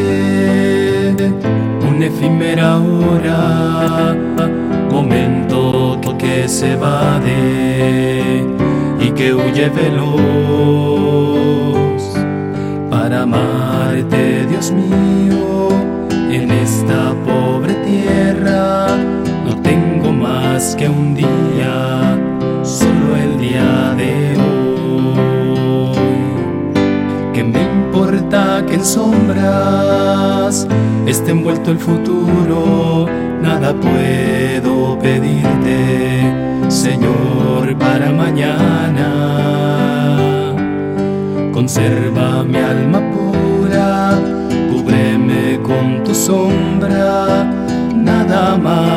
una efímera hora, momento que se evade y que huye veloz para amarte, Dios mío, en esta pobre tierra. No tengo más que un día, solo el día de hoy. ¿Qué me importa que en sombras esté envuelto el futuro? Nada puedo pedirte, Señor, para mañana. Conserva mi alma pura, cúbreme con tu sombra. Nada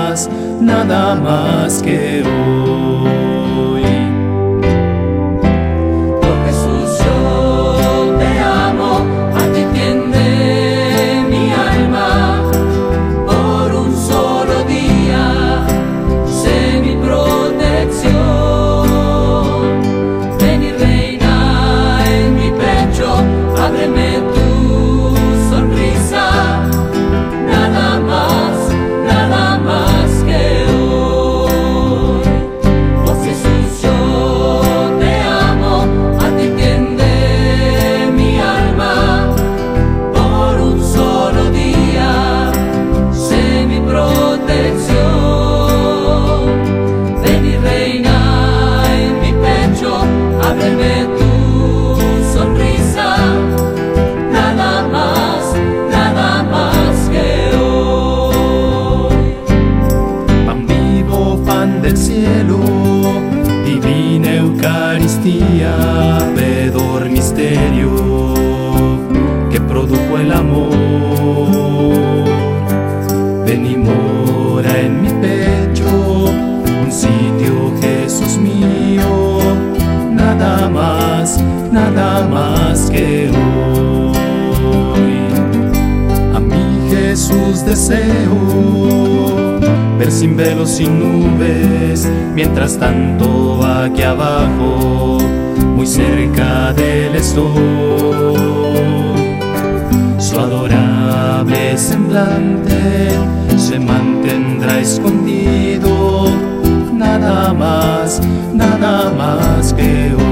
más que hoy. Oh Jesús, yo te amo, a ti tiende mi alma. Por un solo día, sé mi protección. Ven y reina en mi pecho, ábreme tu sonrisa. Nada más que hoy. Oh Jesús, yo te amo, a ti tiende mi alma. Por un solo día, sé mi protección. Ven y reina en mi pecho, ábreme tu sonrisa. Nada más que hoy. Pan vivo, pan del cielo, divina Eucaristía, vedor misterio que produjo el amor. Ven y mora en mi pecho, un sitio, Jesús mío. Nada más que hoy. A mi Jesús deseo ver sin velos, sin nubes, mientras tanto aquí abajo, muy cerca de él estoy. Su adorable semblante se mantendrá escondido. Nada más que hoy.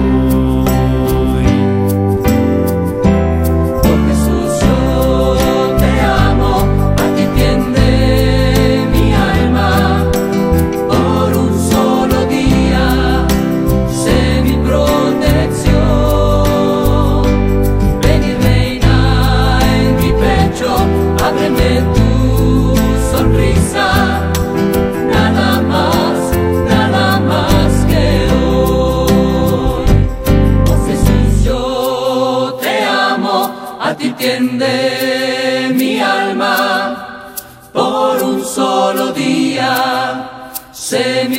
Oh Jesús, yo te amo, a ti tiende mi alma. Por un solo día, sé mi protección. Ven y reina en mi pecho, ábreme tu sonrisa. Nada más que hoy. Oh Jesús, yo te amo, a ti tiende mi alma. Por un solo día, sé mi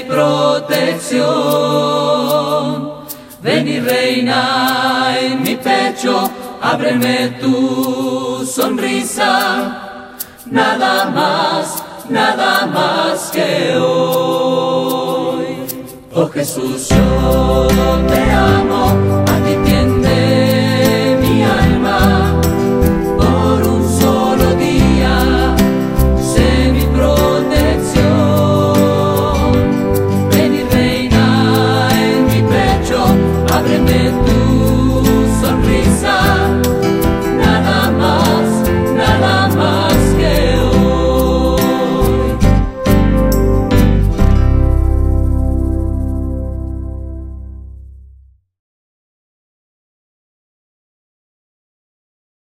protección. Ven y reina en mi pecho, ábreme tu sonrisa. Nada más que hoy. Oh Jesús, yo te amo, a ti